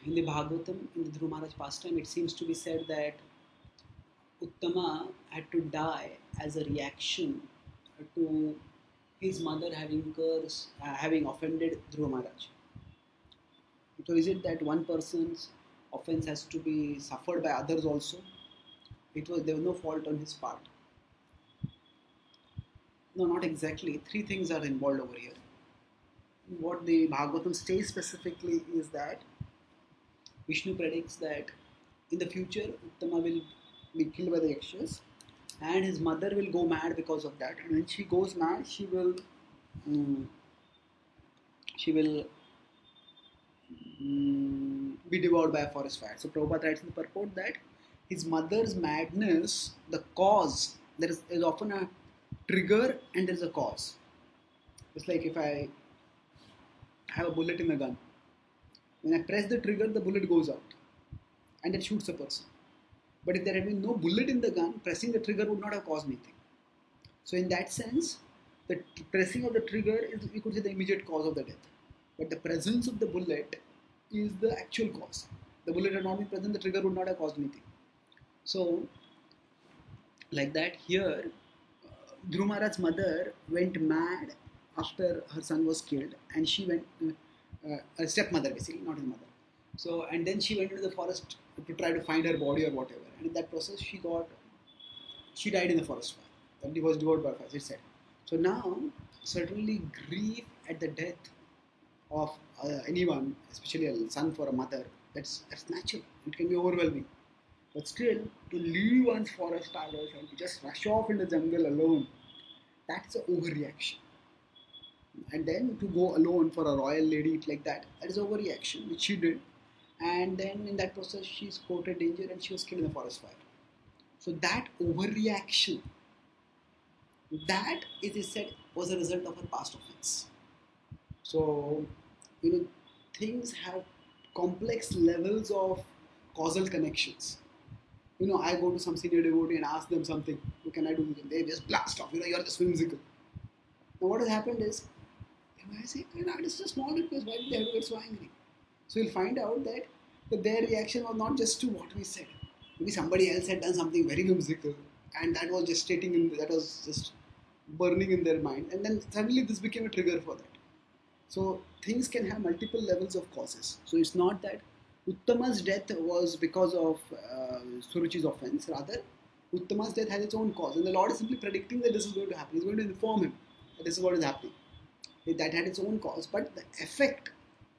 In the Bhagavatam, in the Dhruva Maharaj pastime, it seems to be said that Uttama had to die as a reaction to his mother having offended Dhruva Maharaj. So is it that one person's offense has to be suffered by others also? There was no fault on his part. No, not exactly. Three things are involved over here. What the Bhagavatam states specifically is that Vishnu predicts that in the future Uttama will be killed by the Yakshas and his mother will go mad because of that. And when she goes mad, mm, she will be devoured by a forest fire. So Prabhupada writes in the purport that his mother's madness, the cause, there is often a trigger and there is a cause. It's like if I have a bullet in a gun. When I press the trigger, the bullet goes out and it shoots a person. But if there had been no bullet in the gun, pressing the trigger would not have caused anything. So in that sense, the pressing of the trigger is, you could say, the immediate cause of the death. But the presence of the bullet is the actual cause. The bullet had not been present, the trigger would not have caused anything. So, like that, here, Dhruva Maharaj's mother went mad after her son was killed, and she went, a stepmother basically, not his mother. So, and then she went into the forest to try to find her body or whatever. And in that process, she died in the forest fire. That was devoured by fire, it said. So now, certainly grief at the death of anyone, especially a son for a mother, that's natural. It can be overwhelming. But still, to leave one's forest towers and to just rush off in the jungle alone, that's an overreaction. And then to go alone for a royal lady like that is overreaction, which she did. And then in that process, she's courted danger and she was killed in the forest fire. So that overreaction, that it is said was a result of her past offense. So, things have complex levels of causal connections. I go to some senior devotee and ask them something. Can I do this? They just blast off. You're just whimsical. Now, what has happened is, I say, it's a small request. Why did they have to get so angry? So you'll find out that their reaction was not just to what we said. Maybe somebody else had done something very whimsical, and that was just that was just burning in their mind, and then suddenly this became a trigger for that. So things can have multiple levels of causes. So it's not that Uttama's death was because of Suruchi's offense. Rather, Uttama's death has its own cause, and the Lord is simply predicting that this is going to happen. He's going to inform him that this is what is happening. That had its own cause, but the effect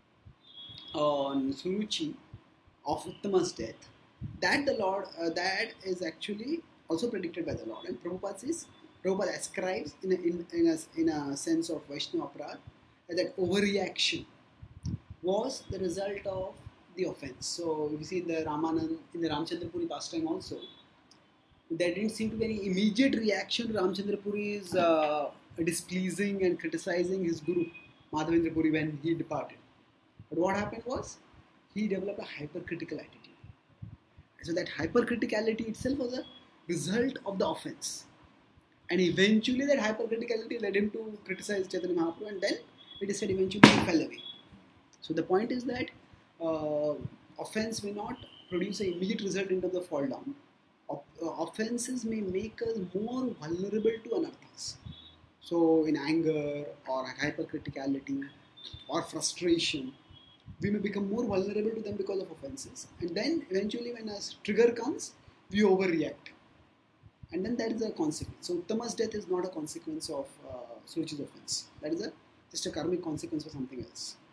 on Suruchi of Uttama's death, that the Lord, that is actually also predicted by the Lord. And Prabhupada ascribes in a sense of Vaishnava Aparadh that overreaction was the result of the offense. So we see in the Ramchandra Puri pastime also, there didn't seem to be any immediate reaction to Ramchandra Puri's displeasing and criticizing his guru, Madhavendra Puri, when he departed. But what happened was, he developed a hypercritical attitude. So that hypercriticality itself was a result of the offense. And eventually that hypercriticality led him to criticize Chaitanya Mahaprabhu, and then it is said eventually he fell away. So the point is that offense may not produce an immediate result in terms of fall down. Offenses may make us more vulnerable to anarthas. So in anger or hypercriticality or frustration, we may become more vulnerable to them because of offenses. And then eventually when a trigger comes, we overreact. And then that is a consequence. So Uttama's death is not a consequence of Suruchi's offense. That is just a karmic consequence of something else.